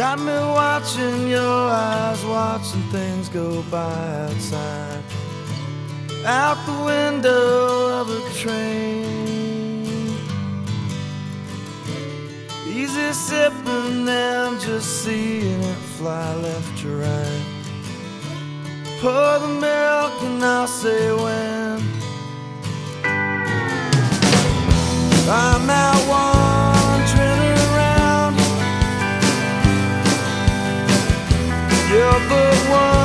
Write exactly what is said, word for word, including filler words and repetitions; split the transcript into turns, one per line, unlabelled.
Got me watching your eyes, watching things go by outside, out the window of a train. Easy sipping and just seeing it fly left to right. Pour the milk and I'll say when. I'm out wandering around. You're the one.